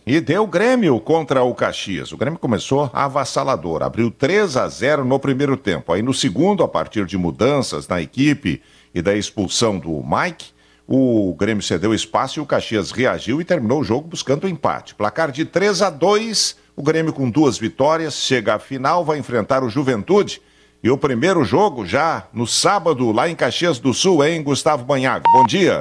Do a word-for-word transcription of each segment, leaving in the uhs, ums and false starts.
E deu Grêmio contra o Caxias. O Grêmio começou avassalador, abriu três a zero no primeiro tempo. Aí no segundo, a partir de mudanças na equipe e da expulsão do Mike, o Grêmio cedeu espaço e o Caxias reagiu e terminou o jogo buscando o empate. Placar de três a dois, o Grêmio com duas vitórias, chega à final, vai enfrentar o Juventude. E o primeiro jogo já no sábado, lá em Caxias do Sul, hein, Gustavo Banhago? Bom dia.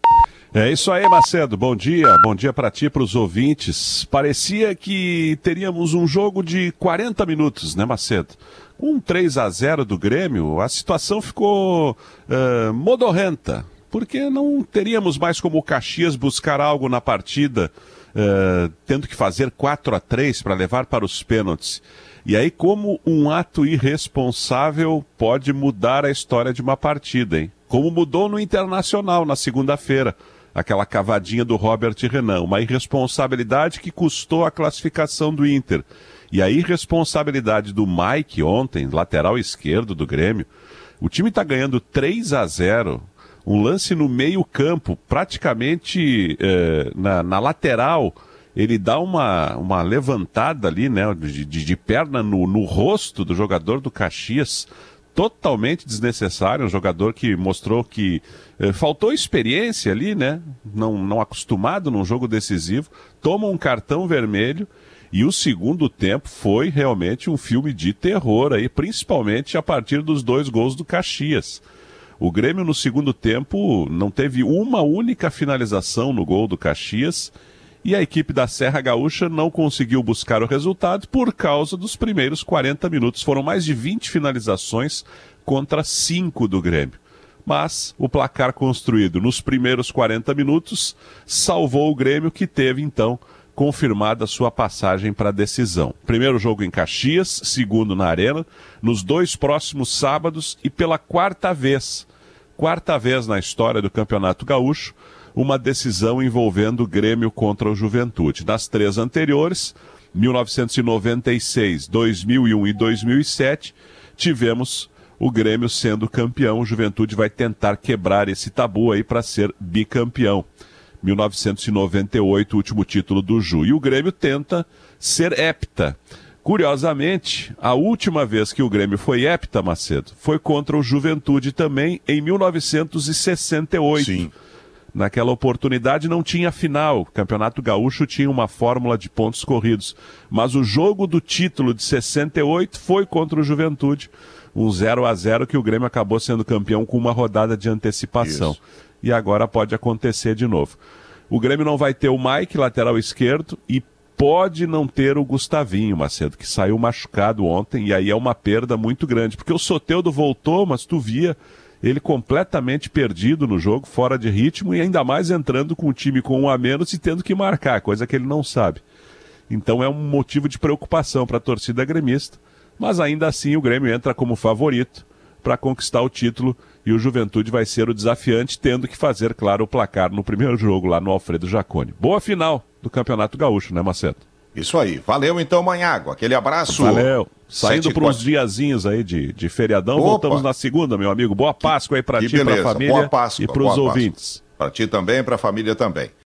É isso aí, Macedo. Bom dia. Bom dia para ti, para os ouvintes. Parecia que teríamos um jogo de quarenta minutos, né, Macedo? Com um três a zero do Grêmio, a situação ficou uh, modorrenta, porque não teríamos mais como o Caxias buscar algo na partida, uh, tendo que fazer quatro a três para levar para os pênaltis. E aí, como um ato irresponsável pode mudar a história de uma partida, hein? Como mudou no Internacional na segunda-feira. Aquela cavadinha do Robert Renan, uma irresponsabilidade que custou a classificação do Inter. E a irresponsabilidade do Mike ontem, lateral esquerdo do Grêmio. O time está ganhando três a zero, um lance no meio campo, praticamente eh, na, na lateral, ele dá uma, uma levantada ali, né, de, de, de perna no, no rosto do jogador do Caxias, totalmente desnecessário, um jogador que mostrou que eh, faltou experiência ali, né? Não, não acostumado num jogo decisivo, toma um cartão vermelho e o segundo tempo foi realmente um filme de terror aí, principalmente a partir dos dois gols do Caxias. O Grêmio no segundo tempo não teve uma única finalização no gol do Caxias e a equipe da Serra Gaúcha não conseguiu buscar o resultado por causa dos primeiros quarenta minutos. Foram mais de vinte finalizações contra cinco do Grêmio. Mas o placar construído nos primeiros quarenta minutos salvou o Grêmio, que teve, então, confirmada a sua passagem para a decisão. Primeiro jogo em Caxias, segundo na Arena, nos dois próximos sábados e pela quarta vez, quarta vez na história do Campeonato Gaúcho, uma decisão envolvendo o Grêmio contra o Juventude. Nas três anteriores, mil novecentos e noventa e seis, dois mil e um e dois mil e sete, tivemos o Grêmio sendo campeão. O Juventude vai tentar quebrar esse tabu aí para ser bicampeão. mil novecentos e noventa e oito, o último título do Ju. E o Grêmio tenta ser hepta. Curiosamente, a última vez que o Grêmio foi hepta, Macedo, foi contra o Juventude também em mil novecentos e sessenta e oito. Sim. Naquela oportunidade não tinha final, o Campeonato Gaúcho tinha uma fórmula de pontos corridos, mas o jogo do título de sessenta e oito foi contra o Juventude, um zero a zero que o Grêmio acabou sendo campeão com uma rodada de antecipação. Isso. E agora pode acontecer de novo. O Grêmio não vai ter o Mike, lateral esquerdo, e pode não ter o Gustavinho, Macedo, que saiu machucado ontem, e aí é uma perda muito grande, porque o Soteldo voltou, mas tu via ele completamente perdido no jogo, fora de ritmo, e ainda mais entrando com o time com um a menos e tendo que marcar, coisa que ele não sabe. Então é um motivo de preocupação para a torcida gremista, mas ainda assim o Grêmio entra como favorito para conquistar o título e o Juventude vai ser o desafiante, tendo que fazer, claro, o placar no primeiro jogo lá no Alfredo Jaconi. Boa final do Campeonato Gaúcho, né, Macedo? Isso aí. Valeu então, Manhago. Aquele abraço. Valeu. Saindo para uns diazinhos aí de, de feriadão, Opa. Voltamos na segunda, meu amigo. Boa Páscoa aí para ti, para a família. Boa Páscoa, e para os ouvintes. Para ti também, para a família também.